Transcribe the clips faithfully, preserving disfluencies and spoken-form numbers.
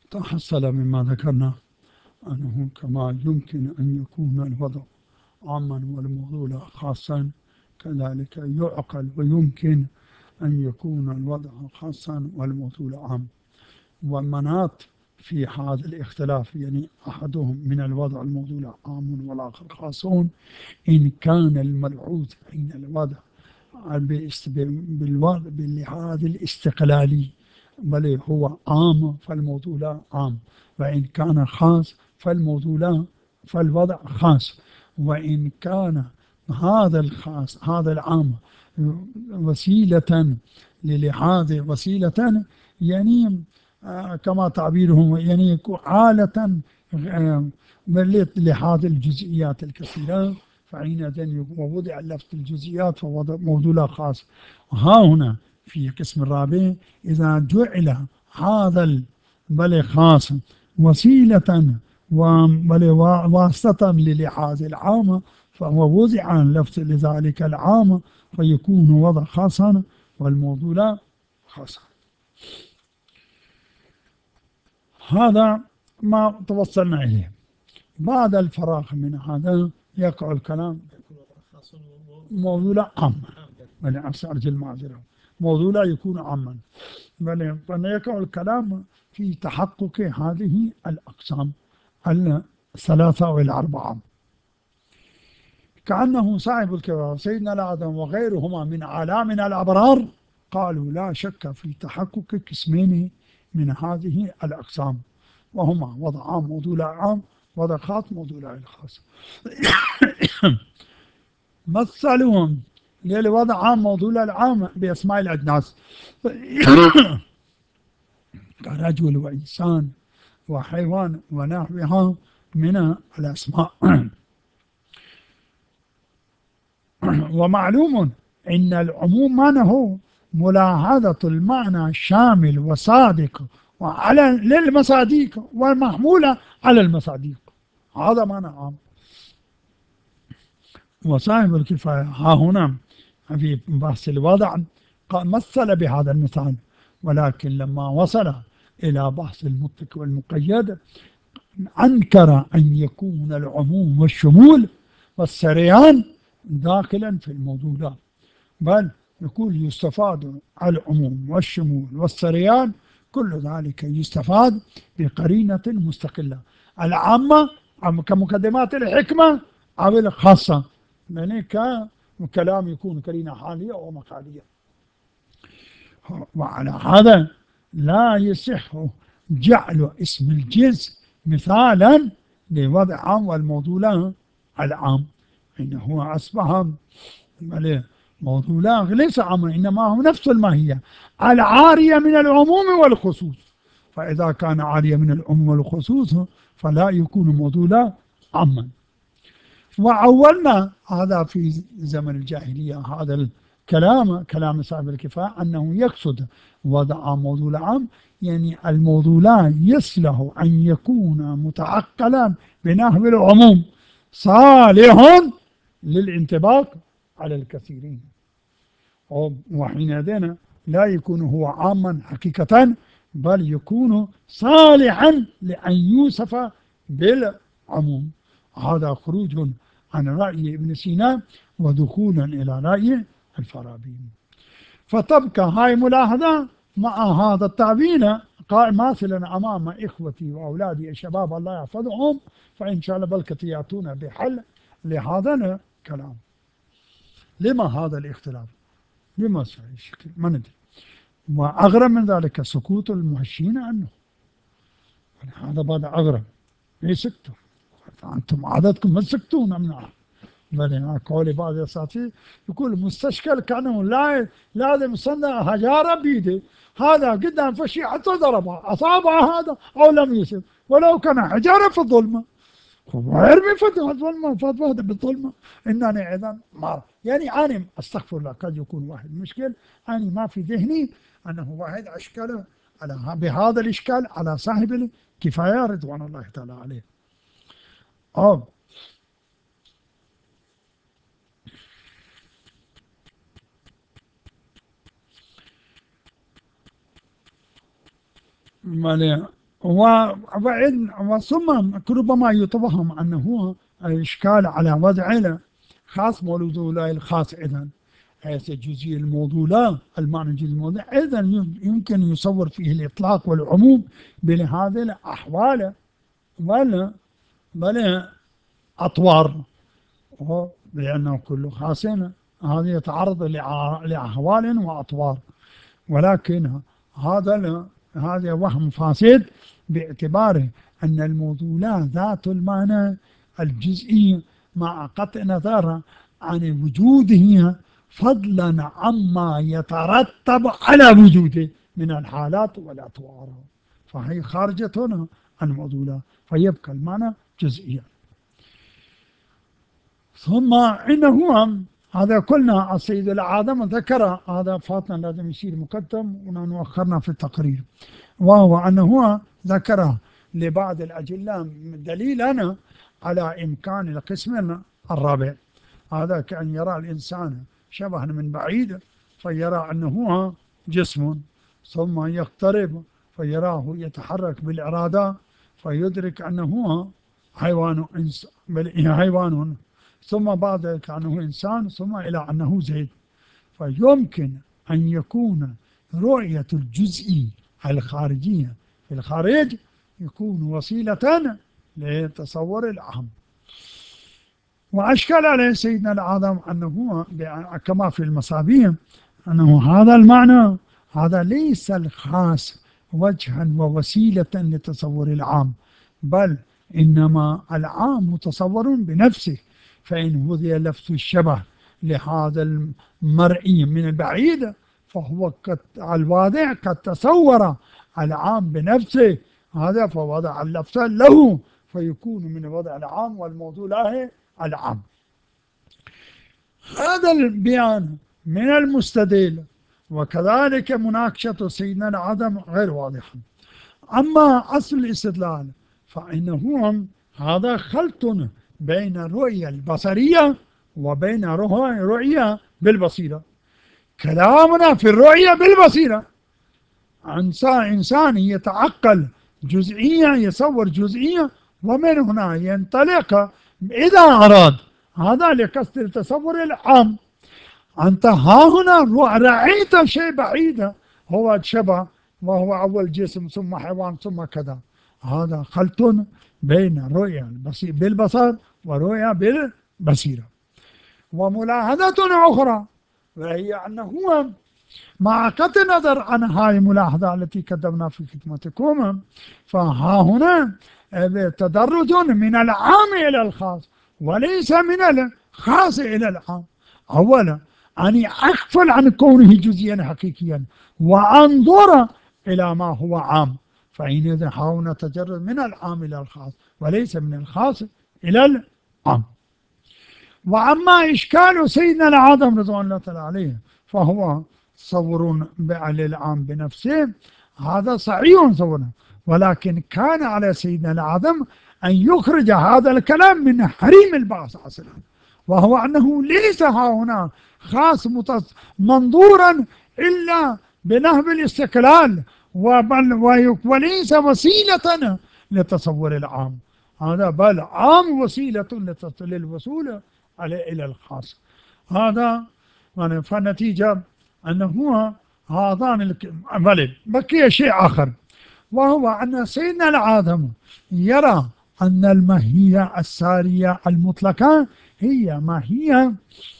تحصل مما ذكرنا أنه كما يمكن أن يكون الوضع عاما والموضوع خاصا، كذلك يعقل ويمكن أن يكون الوضع خاصا والموضوع عام. والمناط في هذا الاختلاف يعني أحدهم من الوضع الموضوع عام والآخر خاصون، إن كان الملحوظ حين الوضع بالوضع باللحاظ الاستقلالي بل هو عام فالموضوع لا عام، وإن كان خاص فالموضوع لا فالوضع خاص. وإن كان هذا الخاص هذا العام وسيلة للحاظ وسيلة يعني آه كما تعبيرهم يعني عالة آه لحاظ الجزئيات الكثيرة، فحينئذ ووضع اللفظ الجزئيات فهو موضوع خاص. ها هنا في القسم الرابع إذا جعل هذا بل خاص وسيلة بل واسطة للحاظ العام فهو وضع اللفظ لذلك العام فيكون وضع خاصا والموضوع خاصا. هذا ما توصلنا إليه. بعد الفراغ من هذا يقع الكلام موضوع عام، بل أرجع المعذرة موضوع لا يكون عاما، بل يقع الكلام في تحقق هذه الأقسام الثلاثة أو الأربعة. كأنه صاحب الكبار سيدنا الآدم وغيرهما من علامنا الأبرار قالوا لا شك في تحقق قسمين من هذه الأقسام، وهما وضع عام موضوع عام، وضع خاص موضوع الخاص. مثلهم للوضع عام موضوع العام بأسماء الأجناس كرجل وإنسان وحيوان ونحوها من الأسماء. ومعلوم إن العموم معناه ملاحظة المعنى الشامل وصادق وعلى للمصادق والمحمولة على المصادق، هذا معنى عام. وصاحب الكفاية ها هنا في بحث الوضع مثل بهذا المثال، ولكن لما وصل إلى بحث المطلق والمقيد أنكر أن يكون العموم والشمول والسريان داخلا في الموضوع، بل يقول يستفاد العموم والشمول والسريان كل ذلك يستفاد بقرينة مستقلة، العامة كمقدمات الحكمة أو الخاصة، يعني كلام يكون قرينة حالية أو مقالية. وعلى هذا لا يصح جعل اسم الجنس مثالا لوضع عام والموضوع العام، إنه أصبح موضوع ليس عاما إنما هو نفس الماهية العارية من العموم والخصوص، فإذا كان عارية من العموم والخصوص فلا يكون موضوع عاما. وأولنا هذا في زمن الجاهلية هذا الكلام كلام صاحب الكفاية أنه يقصد وضع موضوع عام، يعني الموضوع يصلح أن يكون متعقلا بنحو العموم صالح للانطباق على الكثيرين، وحينئذ لا يكون هو عاما حقيقة بل يكون صالحا لأن يوصف بالعموم. هذا خروج عن رأي ابن سينا ودخولا إلى رأي الفارابي. فتبقى هاي ملاحظة مع هذا التعبير ماثلا أمام إخوتي وأولادي الشباب الله يحفظهم، فإن شاء الله بلكة يأتون بحل لهذا الكلام. لما هذا الاختلاف؟ لما الشكل ما ندري. وأغرب من ذلك سكوت المهشين عنه، هذا بعد أغرب ليس سكتوا، أنتم عادتكم ما تسكتون منها. بل قول بعض الأساتذة يقول مستشكل كأنه لا لازم يصنع حجارة بيده، هذا قدام فشي حتى ضربها أصابع هذا أو لم يصب ولو كان حجارة في الظلمة، ويرمي فتوى الظلمة فتوى بالظلمة. إنني إذا ما يعني أنا أستغفر الله قد يكون واحد مشكل، أنا ما في ذهني أنه واحد أشكال على بهذا الإشكال على صاحب الكفاية رضوان الله تعالى عليه. أو وثم ربما يتوهم أنه إشكال على وضع خاص مولود الخاص إذن حيث الجزئي الموضوع المعنى الجزئي الموضوع إذن يمكن يصور فيه الإطلاق والعموم بهذه الأحوال بل بل أطوار، لأنه كل خاص هذا يتعرض لأحوال وأطوار، ولكن هذا هذا وهم فاسد باعتباره أن الموضوعات ذات المعنى الجزئي مع قطع نظر عن وجوده فضلا عما يترتب على وجوده من الحالات والأطوار، فهي خارجة هنا عن الموضوعات فيبقى المعنى جزئيا. ثم إنه هذا قلنا السيد العادم ذكر، هذا فاتنا لازم يصير مقدم ونؤخرنا في التقرير، وهو أنه ذكر لبعض الأجلة دليلا على إمكان القسم الرابع، هذا كأن يرى الإنسان شبها من بعيد فيرى أنه جسم، ثم يقترب فيراه يتحرك بالإرادة فيدرك أنه حيوان حيوان ثم بعد ذلك أنه إنسان ثم إلى أنه زيد. فيمكن أن يكون رؤية الجزء الخارجية في الخارج يكون وسيلة لتصور الأهم. وأشكل عليه سيدنا العظم أنه كما في المصابيح أنه هذا المعنى هذا ليس الخاص وجها ووسيلة لتصور العام، بل إنما العام متصور بنفسه، فإن وضع لفظ الشبه لهذا المرئي من البعيد فهو الواضع قد تصور العام بنفسه، هذا فوضع اللفظ له فيكون من وضع العام والموضوع له العام. هذا البيان من المستدل وكذلك مناقشة سيدنا العدم غير واضحة. أما أصل الاستدلال فإنه هذا خلط بين الرؤية البصرية وبين الرؤية بالبصيرة. كلامنا في الرؤية بالبصيرة، إنسان يتعقل جزئية يصور جزئية ومن هنا ينطلق إذا أراد هذا لقصد التصور العام. أنت ها هنا رأيت شيء بعيدا هو شبه وهو أول جسم ثم حيوان ثم كذا، هذا خلط بين الرؤية بالبصر ورؤية بالبصيرة. وملاحظة أخرى وهي أنه مع قطع النظر عن هذه الملاحظة التي كتبنا في خدمتكم فها هنا تدرج من العام إلى الخاص وليس من الخاص إلى العام. أولا أني أغفل عن كونه جزئيا حقيقيا وأنظر إلى ما هو عام، فإن هنا تجرد من العام إلى الخاص وليس من الخاص إلى العام. وأما إشكال سيدنا العظم رضوان الله تعالى عليه فهو تصور للعام بنفسه، هذا صحيح صورنا، ولكن كان على سيدنا العظم أن يخرج هذا الكلام من حريم البعث أصلا، وهو أنه ليس ها هنا خاص منظورا إلا بنهب الاستقلال وليس وسيلة لتصور العام، هذا بل عام وسيلة للوصول إلى الخاص. هذا فالنتيجة أنه هذان بل بقي شيء آخر، وهو أن سيدنا العظم يرى أن الماهية السارية المطلقة هي ماهية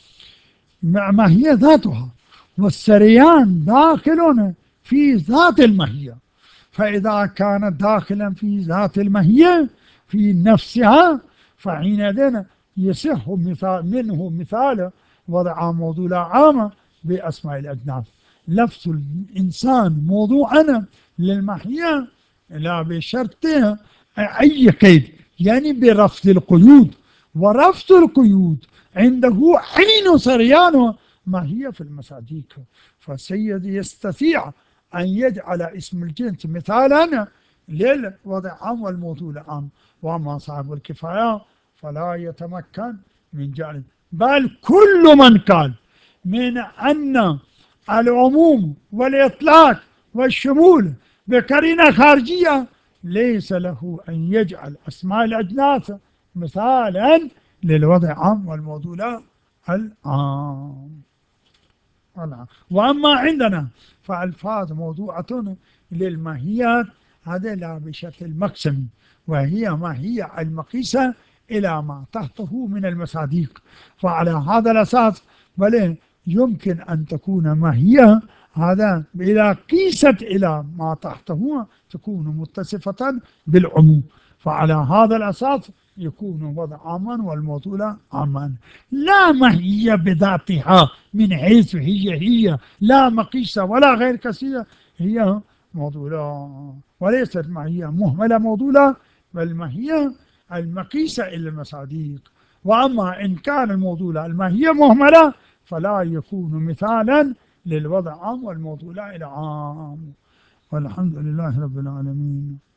ماهية ذاتها، والسريان داخل في ذات الماهية، فإذا كانت داخلا في ذات الماهية في نفسها فحينئذ يصح مثال منه مثال وضع موضوع عام بأسماء الأجناس. لفظ الإنسان موضوعا للماهية لا بشرط أي قيد، يعني برفض القيود، ورفض القيود عنده حين سريان ماهية في المصاديق، فالسيد يستطيع أن يجعل اسم الجنس مثالا للوضع عام والموضوع العام، وأما صاحب الكفاية فلا يتمكن من جعل. بل كل من قال من أن العموم والإطلاق والشمول بقرينة خارجية ليس له أن يجعل أسماء الأجناس مثالا للوضع العام والموضوع لا العام. وأما عندنا فألفاظ موضوعة للماهيات هذا لا بشكل مقسمي، وهي ماهية المقيسة إلى ما تحته من المصادق. فعلى هذا الأساس بل يمكن أن تكون ماهية هذا إذا قيست إلى ما تحته تكون متصفة بالعموم. فعلى هذا الأساس يكون وضع عاما والموضوع عاما، لا ماهية بذاتها من حيث هي هي لا مقيسة ولا غير كثيرة، هي موضوعة وليست ماهية مهملة موضوعة، بل ماهية المقيسة إلى المصادق. وأما إن كان الموضوع الماهية مهملة فلا يكون مثالا للوضع عام والموضوع إلى عام. والحمد لله رب العالمين.